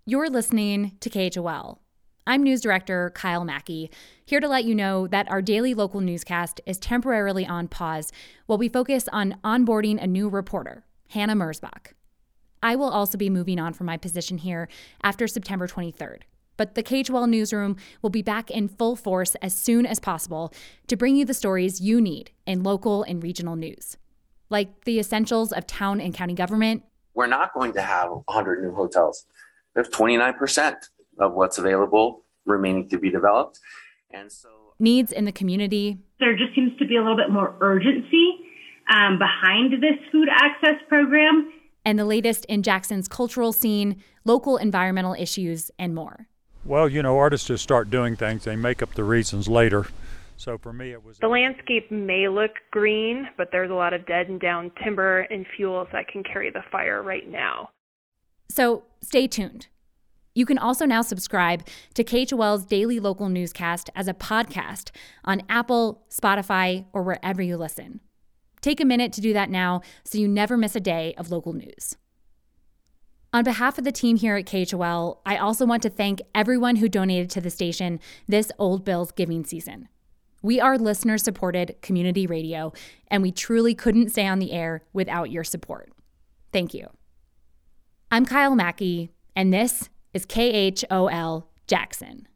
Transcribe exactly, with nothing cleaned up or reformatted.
You're listening to K H O L. I'm News Director Kyle Mackey, here to let you know that our daily local newscast is temporarily on pause while we focus on onboarding a new reporter, Hannah Mersbach. I will also be moving on from my position here after September twenty-third, but the K H O L newsroom will be back in full force as soon as possible to bring you the stories you need in local and regional news, like the essentials of town and county government. We're not going to have one hundred new hotels. We have twenty-nine percent of what's available remaining to be developed. And so needs in the community. There just seems to be a little bit more urgency um, behind this food access program. And the latest in Jackson's cultural scene, local environmental issues, and more. Well, you know, artists just start doing things. They make up the reasons later. So for me, it was... The landscape may look green, but there's a lot of dead and down timber and fuels that can carry the fire right now. So stay tuned. You can also now subscribe to K H O L's daily local newscast as a podcast on Apple, Spotify, or wherever you listen. Take a minute to do that now so you never miss a day of local news. On behalf of the team here at K H O L, I also want to thank everyone who donated to the station this Old Bills giving season. We are listener-supported community radio, and we truly couldn't stay on the air without your support. Thank you. I'm Kyle Mackey, and this is K H O L Jackson.